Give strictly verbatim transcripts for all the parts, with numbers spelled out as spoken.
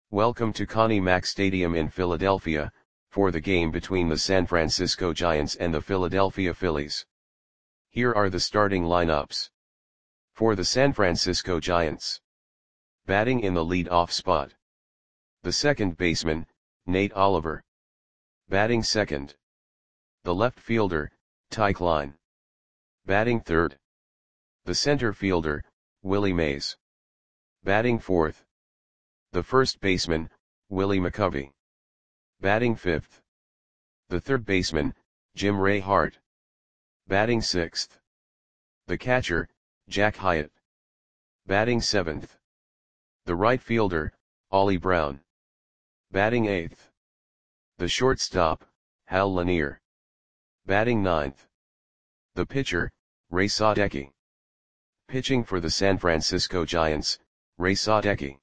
Welcome to Connie Mack Stadium in Philadelphia, for the game between the San Francisco Giants and the Philadelphia Phillies. Here are the starting lineups. For the San Francisco Giants. Batting in the lead-off spot. The second baseman, Nate Oliver. Batting second. The left fielder, Ty Klein. Batting third. The center fielder, Willie Mays. Batting fourth. The first baseman, Willie McCovey. Batting fifth. The third baseman, Jim Ray Hart. Batting sixth. The catcher, Jack Hyatt. Batting seventh. The right fielder, Ollie Brown. Batting eighth. The shortstop, Hal Lanier. Batting ninth. The pitcher, Ray Sadecki. Pitching for the San Francisco Giants, Ray Sadecki.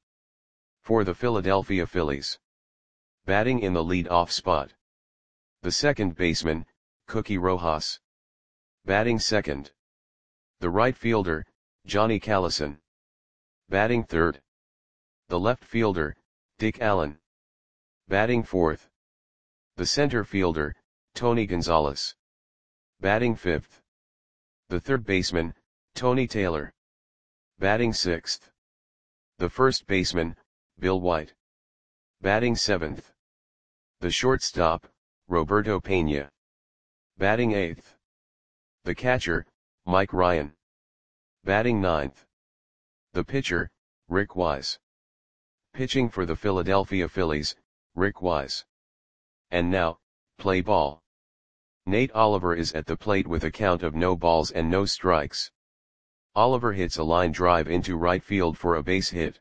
For the Philadelphia Phillies. Batting in the lead-off spot. The second baseman, Cookie Rojas. Batting second. The right fielder, Johnny Callison. Batting third. The left fielder, Dick Allen. Batting fourth. The center fielder, Tony Gonzalez. Batting fifth. The third baseman, Tony Taylor. Batting sixth. The first baseman, Bill White. Batting seventh. The shortstop, Roberto Pena. Batting eighth. The catcher, Mike Ryan. Batting ninth. The pitcher, Rick Wise. Pitching for the Philadelphia Phillies, Rick Wise. And now, play ball. Nate Oliver is at the plate with a count of no balls and no strikes. Oliver hits a line drive into right field for a base hit.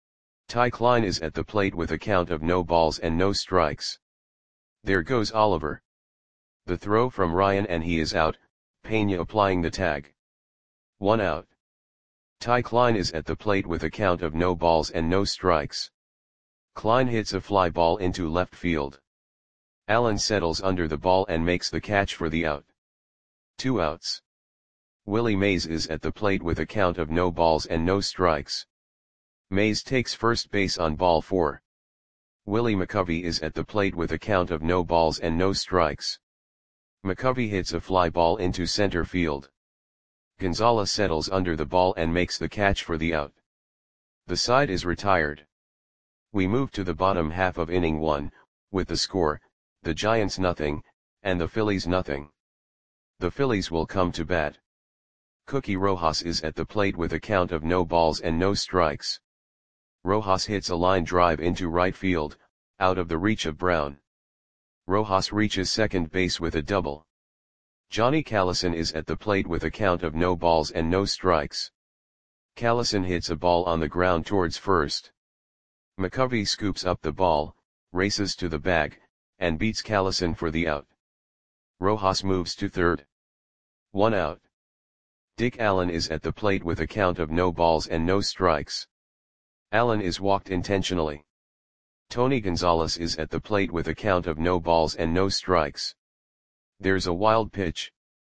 Ty Klein is at the plate with a count of no balls and no strikes. There goes Oliver. The throw from Ryan and he is out, Pena applying the tag. One out. Ty Klein is at the plate with a count of no balls and no strikes. Klein hits a fly ball into left field. Allen settles under the ball and makes the catch for the out. Two outs. Willie Mays is at the plate with a count of no balls and no strikes. Mays takes first base on ball four. Willie McCovey is at the plate with a count of no balls and no strikes. McCovey hits a fly ball into center field. Gonzalez settles under the ball and makes the catch for the out. The side is retired. We move to the bottom half of inning one, with the score, the Giants nothing, and the Phillies nothing. The Phillies will come to bat. Cookie Rojas is at the plate with a count of no balls and no strikes. Rojas hits a line drive into right field, out of the reach of Brown. Rojas reaches second base with a double. Johnny Callison is at the plate with a count of no balls and no strikes. Callison hits a ball on the ground towards first. McCovey scoops up the ball, races to the bag, and beats Callison for the out. Rojas moves to third. One out. Dick Allen is at the plate with a count of no balls and no strikes. Allen is walked intentionally. Tony Gonzalez is at the plate with a count of no balls and no strikes. There's a wild pitch.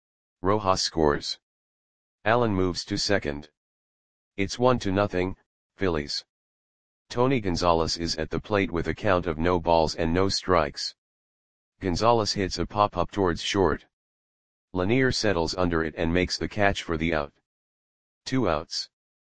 Rojas scores. Allen moves to second. It's one to nothing, Phillies. Tony Gonzalez is at the plate with a count of no balls and no strikes. Gonzalez hits a pop-up towards short. Lanier settles under it and makes the catch for the out. Two outs.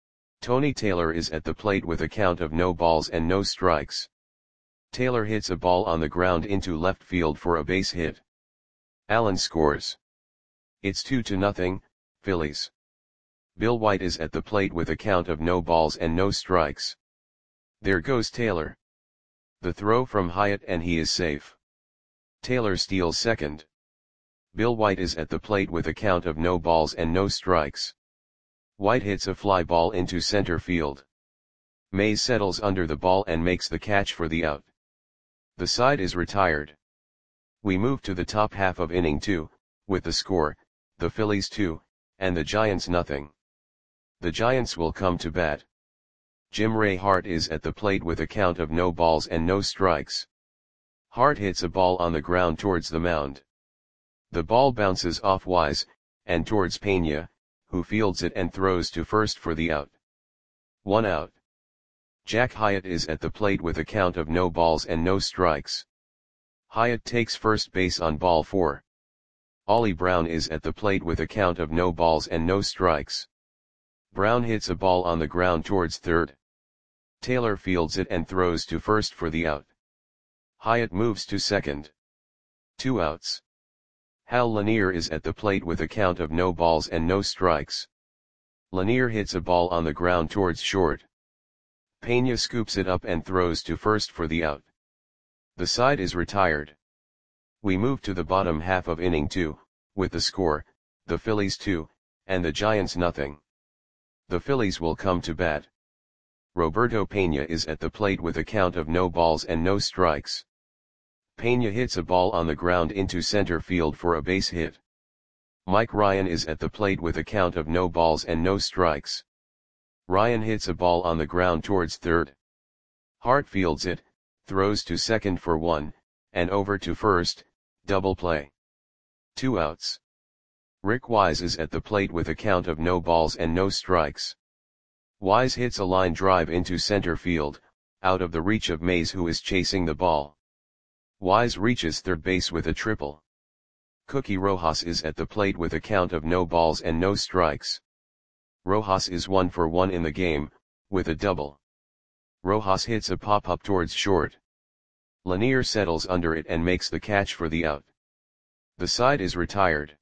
Tony Taylor is at the plate with a count of no balls and no strikes. Taylor hits a ball on the ground into left field for a base hit. Allen scores. It's two to nothing, Phillies. Bill White is at the plate with a count of no balls and no strikes. There goes Taylor. The throw from Hyatt and he is safe. Taylor steals second. Bill White is at the plate with a count of no balls and no strikes. White hits a fly ball into center field. Mays settles under the ball and makes the catch for the out. The side is retired. We move to the top half of inning two, with the score, the Phillies two, and the Giants nothing. The Giants will come to bat. Jim Ray Hart is at the plate with a count of no balls and no strikes. Hart hits a ball on the ground towards the mound. The ball bounces off Wise, and towards Pena, who fields it and throws to first for the out. One out. Jack Hyatt is at the plate with a count of no balls and no strikes. Hyatt takes first base on ball four. Ollie Brown is at the plate with a count of no balls and no strikes. Brown hits a ball on the ground towards third. Taylor fields it and throws to first for the out. Hyatt moves to second. Two outs. Hal Lanier is at the plate with a count of no balls and no strikes. Lanier hits a ball on the ground towards short. Pena scoops it up and throws to first for the out. The side is retired. We move to the bottom half of inning two, with the score, the Phillies two, and the Giants nothing. The Phillies will come to bat. Roberto Pena is at the plate with a count of no balls and no strikes. Pena hits a ball on the ground into center field for a base hit. Mike Ryan is at the plate with a count of no balls and no strikes. Ryan hits a ball on the ground towards third. Hart fields it, throws to second for one, and over to first, double play. Two outs. Rick Wise is at the plate with a count of no balls and no strikes. Wise hits a line drive into center field, out of the reach of Mays, who is chasing the ball. Wise reaches third base with a triple. Cookie Rojas is at the plate with a count of no balls and no strikes. Rojas is one for one in the game, with a double. Rojas hits a pop-up towards short. Lanier settles under it and makes the catch for the out. The side is retired.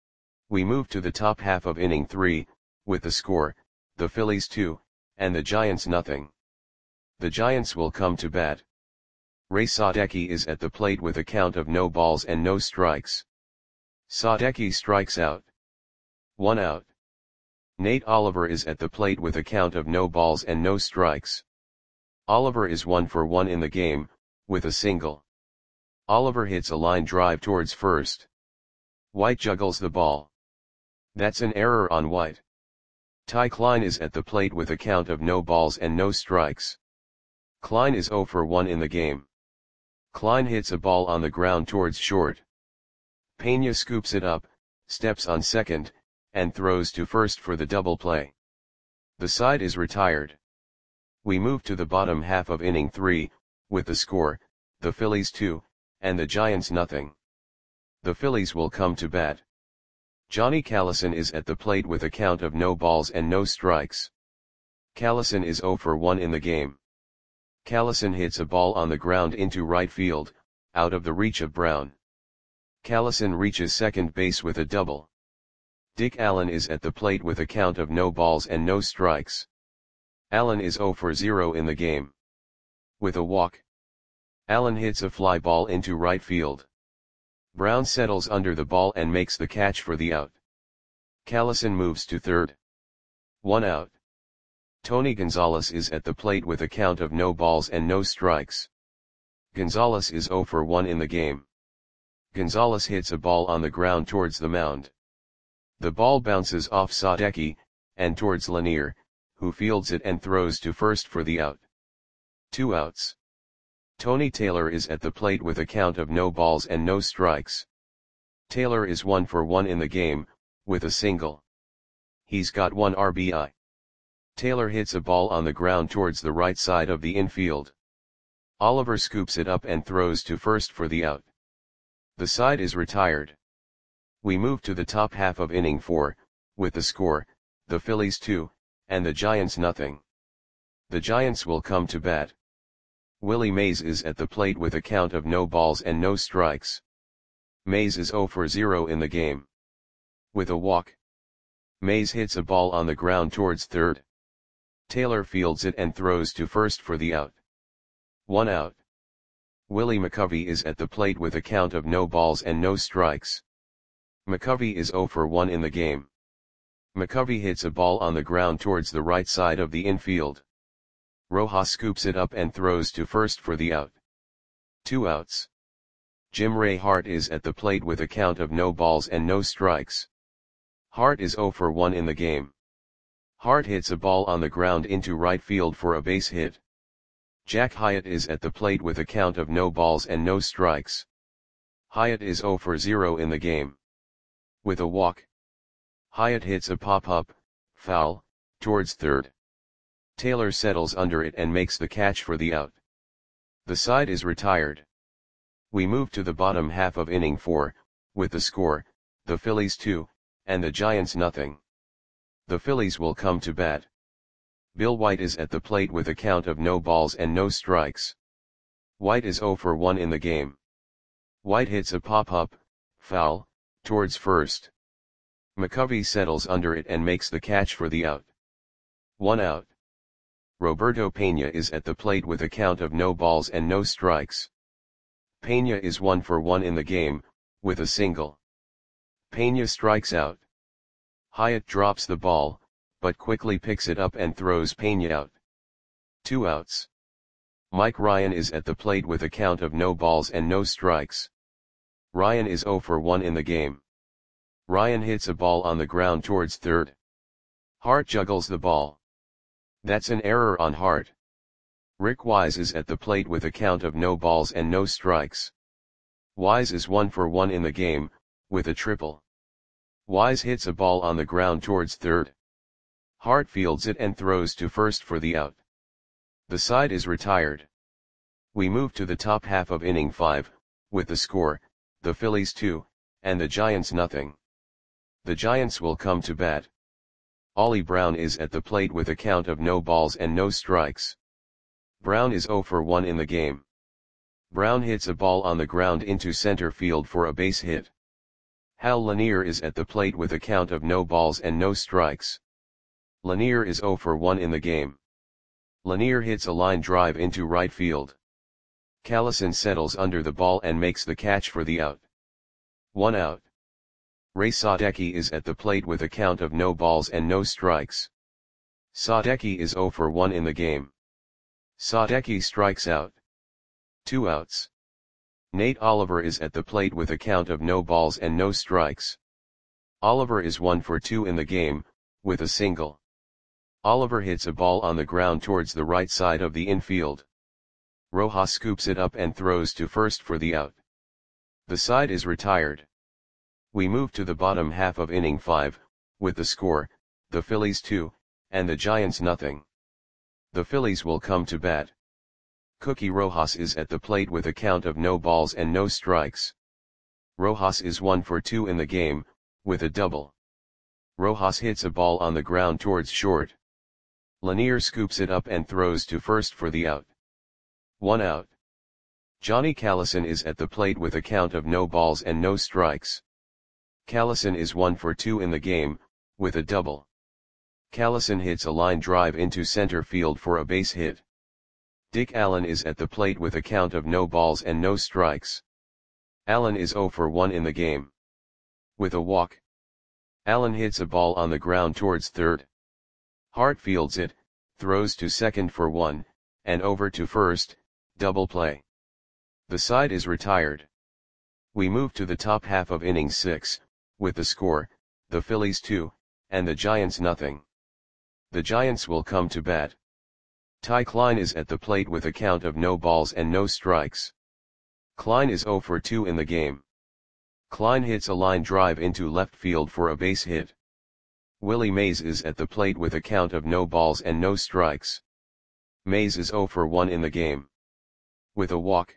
We move to the top half of inning three, with the score, the Phillies two, and the Giants nothing. The Giants will come to bat. Ray Sadecki is at the plate with a count of no balls and no strikes. Sadecki strikes out. One out. Nate Oliver is at the plate with a count of no balls and no strikes. Oliver is one for one in the game, with a single. Oliver hits a line drive towards first. White juggles the ball. That's an error on White. Ty Klein is at the plate with a count of no balls and no strikes. Klein is zero for one in the game. Klein hits a ball on the ground towards short. Pena scoops it up, steps on second, and throws to first for the double play. The side is retired. We move to the bottom half of inning three, with the score, the Phillies two, and the Giants nothing. The Phillies will come to bat. Johnny Callison is at the plate with a count of no balls and no strikes. Callison is zero for one in the game. Callison hits a ball on the ground into right field, out of the reach of Brown. Callison reaches second base with a double. Dick Allen is at the plate with a count of no balls and no strikes. Allen is zero for zero in the game. With a walk. Allen hits a fly ball into right field. Brown settles under the ball and makes the catch for the out. Callison moves to third. One out. Tony Gonzalez is at the plate with a count of no balls and no strikes. Gonzalez is zero for one in the game. Gonzalez hits a ball on the ground towards the mound. The ball bounces off Sadecki, and towards Lanier, who fields it and throws to first for the out. Two outs. Tony Taylor is at the plate with a count of no balls and no strikes. Taylor is one for one in the game, with a single. He's got one R B I. Taylor hits a ball on the ground towards the right side of the infield. Oliver scoops it up and throws to first for the out. The side is retired. We move to the top half of inning four, with the score, the Phillies two, and the Giants nothing. The Giants will come to bat. Willie Mays is at the plate with a count of no balls and no strikes. Mays is zero for zero in the game. With a walk. Mays hits a ball on the ground towards third. Taylor fields it and throws to first for the out. One out. Willie McCovey is at the plate with a count of no balls and no strikes. McCovey is zero for one in the game. McCovey hits a ball on the ground towards the right side of the infield. Rojas scoops it up and throws to first for the out. Two outs. Jim Ray Hart is at the plate with a count of no balls and no strikes. Hart is zero for one in the game. Hart hits a ball on the ground into right field for a base hit. Jack Hyatt is at the plate with a count of no balls and no strikes. Hyatt is zero for zero in the game. With a walk. Hyatt hits a pop-up, foul, towards third. Taylor settles under it and makes the catch for the out. The side is retired. We move to the bottom half of inning four, with the score, the Phillies two, and the Giants nothing. The Phillies will come to bat. Bill White is at the plate with a count of no balls and no strikes. White is oh for one in the game. White hits a pop-up, foul, towards first. McCovey settles under it and makes the catch for the out. One out. Roberto Pena is at the plate with a count of no balls and no strikes. Pena is one for one in the game, with a single. Pena strikes out. Hyatt drops the ball, but quickly picks it up and throws Pena out. Two outs. Mike Ryan is at the plate with a count of no balls and no strikes. Ryan is oh for one in the game. Ryan hits a ball on the ground towards third. Hart juggles the ball. That's an error on Hart. Rick Wise is at the plate with a count of no balls and no strikes. Wise is one for one in the game, with a triple. Wise hits a ball on the ground towards third. Hart fields it and throws to first for the out. The side is retired. We move to the top half of inning five, with the score, the Phillies two, and the Giants nothing. The Giants will come to bat. Ollie Brown is at the plate with a count of no balls and no strikes. Brown is oh for one in the game. Brown hits a ball on the ground into center field for a base hit. Hal Lanier is at the plate with a count of no balls and no strikes. Lanier is oh for one in the game. Lanier hits a line drive into right field. Callison settles under the ball and makes the catch for the out. One out. Ray Sadecki is at the plate with a count of no balls and no strikes. Sadecki is oh for one in the game. Sadecki strikes out. Two outs. Nate Oliver is at the plate with a count of no balls and no strikes. Oliver is one for two in the game, with a single. Oliver hits a ball on the ground towards the right side of the infield. Rojas scoops it up and throws to first for the out. The side is retired. We move to the bottom half of inning five, with the score, the Phillies two, and the Giants nothing. The Phillies will come to bat. Cookie Rojas is at the plate with a count of no balls and no strikes. Rojas is one for two in the game, with a double. Rojas hits a ball on the ground towards short. Lanier scoops it up and throws to first for the out. One out. Johnny Callison is at the plate with a count of no balls and no strikes. Callison is one for two in the game, with a double. Callison hits a line drive into center field for a base hit. Dick Allen is at the plate with a count of no balls and no strikes. Allen is oh for one in the game. With a walk. Allen hits a ball on the ground towards third. Hart fields it, throws to second for one, and over to first, double play. The side is retired. We move to the top half of inning six, with the score, the Phillies two, and the Giants nothing. The Giants will come to bat. Ty Klein is at the plate with a count of no balls and no strikes. Klein is oh for two in the game. Klein hits a line drive into left field for a base hit. Willie Mays is at the plate with a count of no balls and no strikes. Mays is oh for one in the game. With a walk.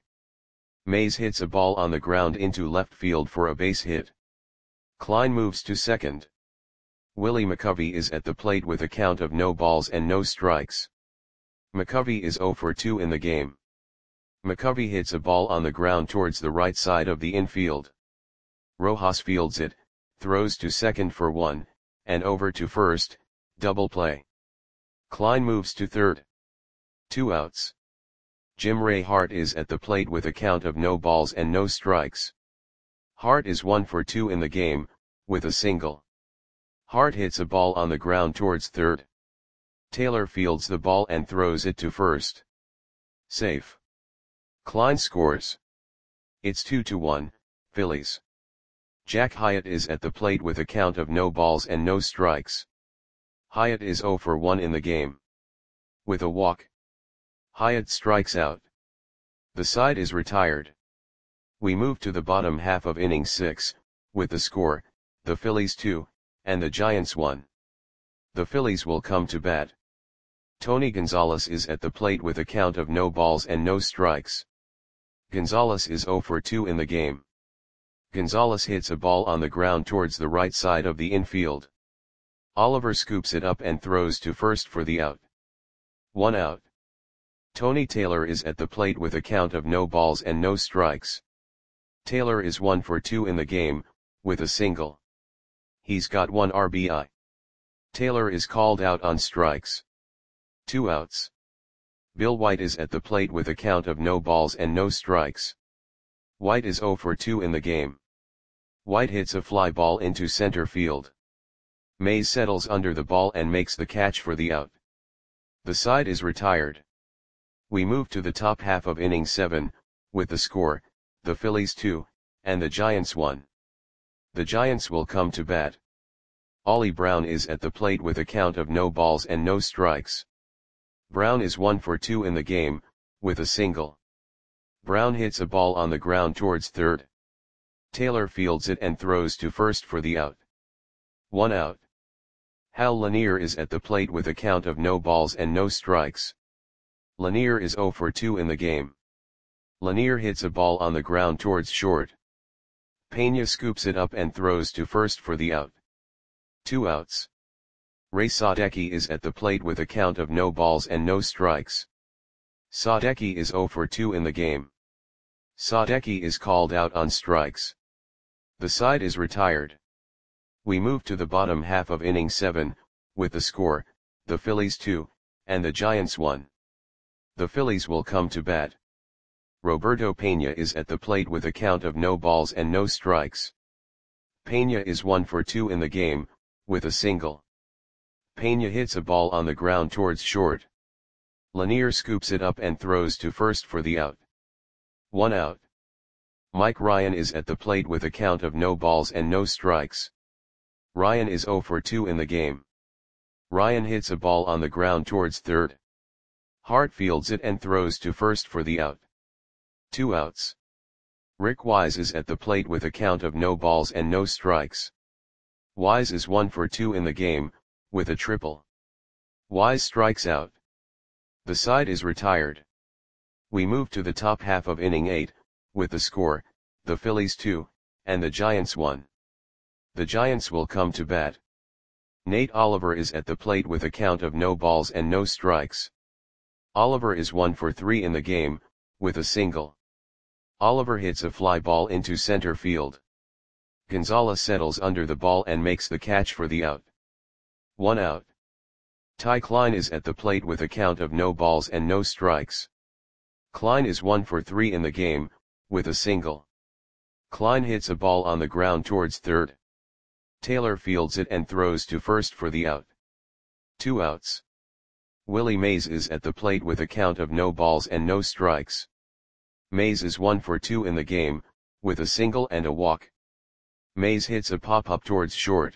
Mays hits a ball on the ground into left field for a base hit. Klein moves to second. Willie McCovey is at the plate with a count of no balls and no strikes. McCovey is oh for two in the game. McCovey hits a ball on the ground towards the right side of the infield. Rojas fields it, throws to second for one, and over to first, double play. Klein moves to third. Two outs. Jim Ray Hart is at the plate with a count of no balls and no strikes. Hart is one for two in the game, with a single. Hart hits a ball on the ground towards third. Taylor fields the ball and throws it to first. Safe. Klein scores. It's two to one, Phillies. Jack Hyatt is at the plate with a count of no balls and no strikes. Hyatt is oh for one in the game. With a walk. Hyatt strikes out. The side is retired. We move to the bottom half of inning six, with the score, the Phillies two, and the Giants one. The Phillies will come to bat. Tony Gonzalez is at the plate with a count of no balls and no strikes. Gonzalez is zero for two in the game. Gonzalez hits a ball on the ground towards the right side of the infield. Oliver scoops it up and throws to first for the out. One out. Tony Taylor is at the plate with a count of no balls and no strikes. Taylor is one for two in the game, with a single. He's got one R B I. Taylor is called out on strikes. Two outs. Bill White is at the plate with a count of no balls and no strikes. White is zero for two in the game. White hits a fly ball into center field. Mays settles under the ball and makes the catch for the out. The side is retired. We move to the top half of inning seven, with the score, the Phillies two, and the Giants one. The Giants will come to bat. Ollie Brown is at the plate with a count of no balls and no strikes. Brown is one for two in the game, with a single. Brown hits a ball on the ground towards third. Taylor fields it and throws to first for the out. One out. Hal Lanier is at the plate with a count of no balls and no strikes. Lanier is zero for two in the game. Lanier hits a ball on the ground towards short. Pena scoops it up and throws to first for the out. Two outs. Ray Sadecki is at the plate with a count of no balls and no strikes. Sadecki is zero for two in the game. Sadecki is called out on strikes. The side is retired. We move to the bottom half of inning seven, with the score, the Phillies two, and the Giants one. The Phillies will come to bat. Roberto Pena is at the plate with a count of no balls and no strikes. Pena is one for two in the game, with a single. Pena hits a ball on the ground towards short. Lanier scoops it up and throws to first for the out. One out. Mike Ryan is at the plate with a count of no balls and no strikes. Ryan is zero for two in the game. Ryan hits a ball on the ground towards third. Hart fields it and throws to first for the out. Two outs. Rick Wise is at the plate with a count of no balls and no strikes. Wise is one for two in the game, with a triple. Wise strikes out. The side is retired. We move to the top half of inning eight, with the score, the Phillies two, and the Giants one. The Giants will come to bat. Nate Oliver is at the plate with a count of no balls and no strikes. Oliver is one for three in the game, with a single. Oliver hits a fly ball into center field. Gonzalez settles under the ball and makes the catch for the out. One out. Ty Klein is at the plate with a count of no balls and no strikes. Klein is one for three in the game, with a single. Klein hits a ball on the ground towards third. Taylor fields it and throws to first for the out. Two outs. Willie Mays is at the plate with a count of no balls and no strikes. Mays is one for two in the game, with a single and a walk. Mays hits a pop-up towards short.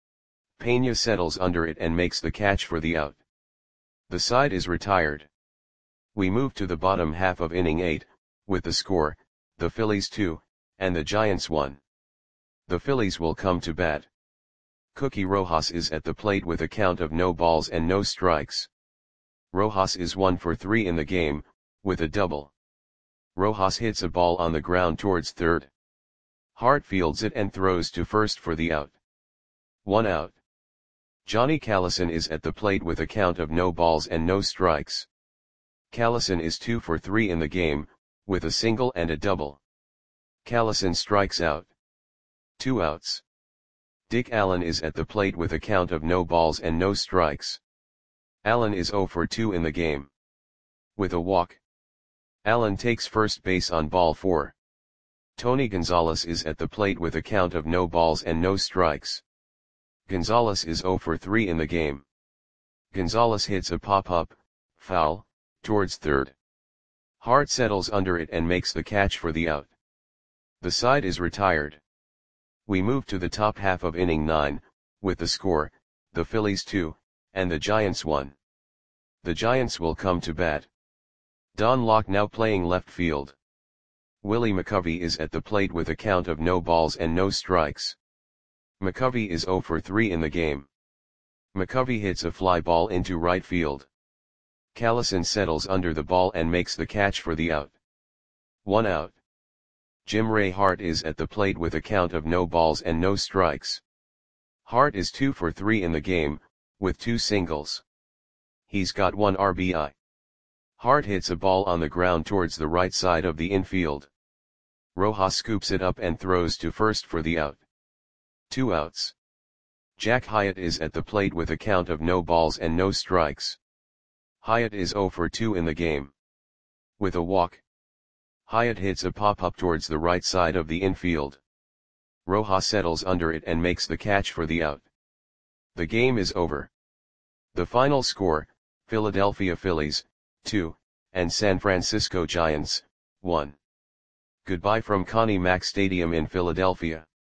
Pena settles under it and makes the catch for the out. The side is retired. We move to the bottom half of inning eight, with the score, the Phillies two, and the Giants one. The Phillies will come to bat. Cookie Rojas is at the plate with a count of no balls and no strikes. Rojas is one for three in the game, with a double. Rojas hits a ball on the ground towards third. Hart fields it and throws to first for the out. One out. Johnny Callison is at the plate with a count of no balls and no strikes. Callison is two for three in the game, with a single and a double. Callison strikes out. Two outs. Dick Allen is at the plate with a count of no balls and no strikes. Allen is zero for two in the game. With a walk. Allen takes first base on ball four. Tony Gonzalez is at the plate with a count of no balls and no strikes. Gonzalez is zero for three in the game. Gonzalez hits a pop-up, foul, towards third. Hart settles under it and makes the catch for the out. The side is retired. We move to the top half of inning nine, with the score, the Phillies two, and the Giants one. The Giants will come to bat. Don Locke now playing left field. Willie McCovey is at the plate with a count of no balls and no strikes. McCovey is zero for three in the game. McCovey hits a fly ball into right field. Callison settles under the ball and makes the catch for the out. One out. Jim Ray Hart is at the plate with a count of no balls and no strikes. Hart is two for three in the game, with two singles. He's got one R B I. Hart hits a ball on the ground towards the right side of the infield. Rojas scoops it up and throws to first for the out. Two outs. Jack Hyatt is at the plate with a count of no balls and no strikes. Hyatt is zero for two in the game. With a walk, Hyatt hits a pop-up towards the right side of the infield. Rojas settles under it and makes the catch for the out. The game is over. The final score, Philadelphia Phillies, two, and San Francisco Giants, one. Goodbye from Connie Mack Stadium in Philadelphia.